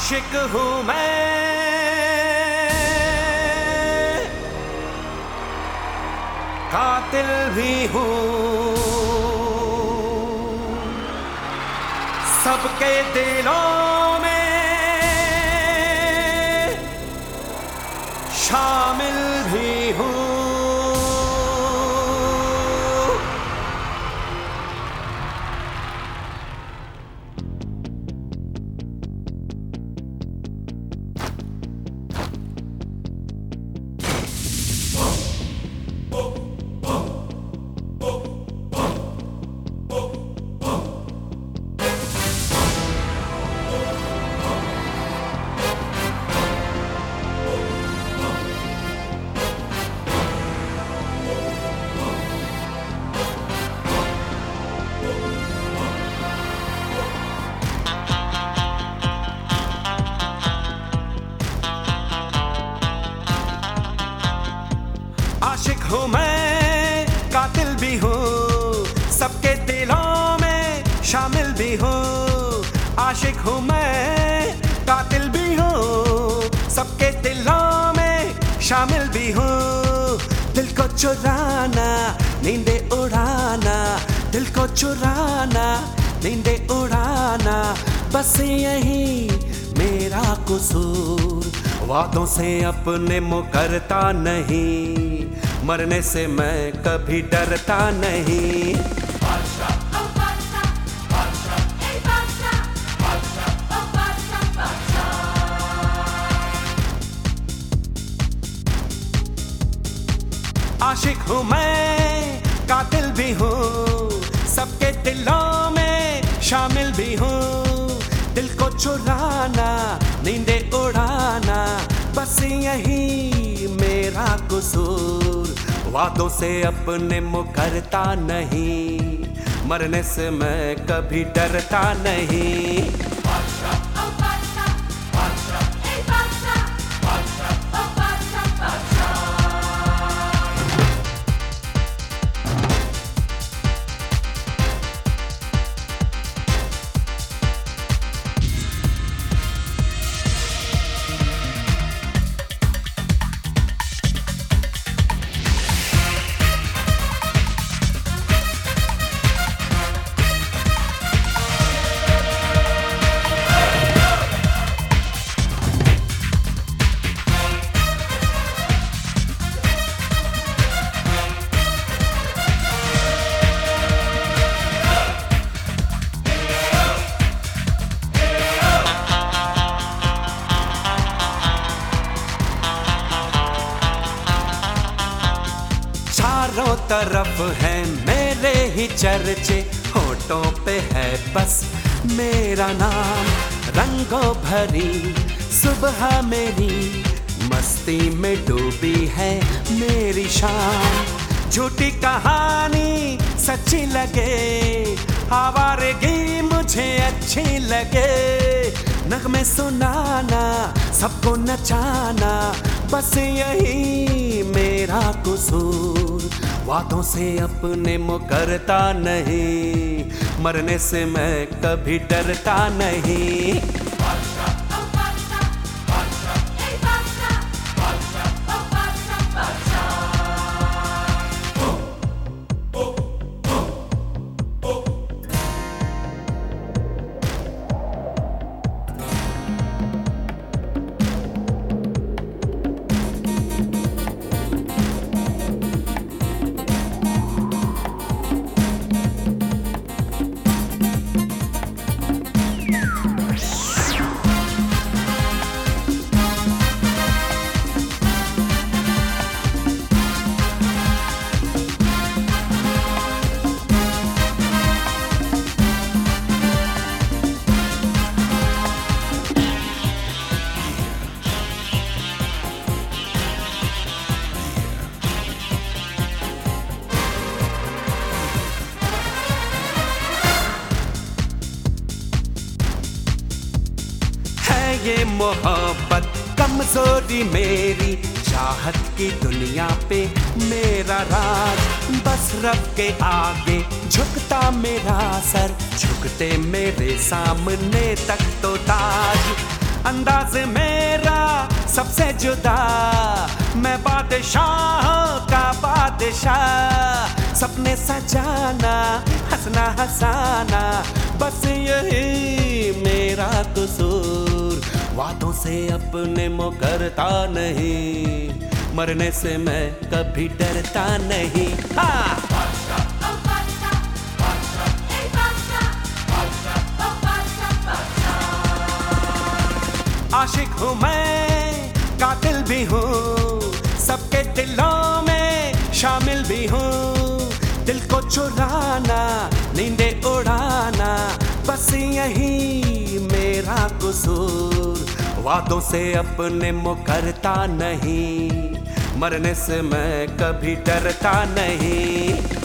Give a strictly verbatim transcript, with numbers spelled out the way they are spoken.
आशिक हूँ मैं, कातिल भी हूँ, सबके दिलों में शामिल भी हूँ। आशिक हूँ मैं, कातिल भी हूँ, सबके दिलों में शामिल भी हूँ। आशिक हूँ मैं, कातिल भी हूँ, सबके दिलों में शामिल भी हूँ। दिल को चुराना, नींदे उड़ाना, दिल को चुराना, नींदे उड़ाना, बस यही मेरा कसूर। वादों से अपने मुकरता नहीं, मरने से मैं कभी डरता नहीं। आशिक हूँ मैं, कातिल भी हूँ, सबके दिलों में शामिल भी हूँ। दिल को चुराना, नींदे उड़ाना, बस यही मेरा कसूर। वादों से अपने मुकरता नहीं, मरने से मैं कभी डरता नहीं। चारों तरफ है मेरे ही चर्चे, होठों पे है बस मेरा नाम। रंगों भरी सुबह मेरी, मस्ती में डूबी है मेरी शाम। झूठी कहानी सच्ची लगे, आवारगी मुझे अच्छी लगे। नगमे सुनाना, सबको नचाना, बस यही मेरा कसूर। वादों से अपने मुकरता नहीं, मरने से मैं कभी डरता नहीं। ये मोहब्बत कमजोरी मेरी, चाहत की दुनिया पे मेरा राज। बस रब के आगे झुकता मेरा सर, झुकते मेरे सामने तक तो ताज। अंदाज मेरा सबसे जुदा, मैं बादशाह का बादशाह। सपने सजाना, हंसना हंसाना, बस यही मेरा कसूर। वादों से अपने मुकरता नहीं, मरने से मैं कभी डरता नहीं। हाँ। आशिक हूँ मैं, कातिल भी हूँ, सबके दिलों में शामिल भी हूँ। दिल को चुराना, नींदे उड़ाना, बस यही मेरा कसूर। वादों से अपने मुकरता नहीं, मरने से मैं कभी डरता नहीं।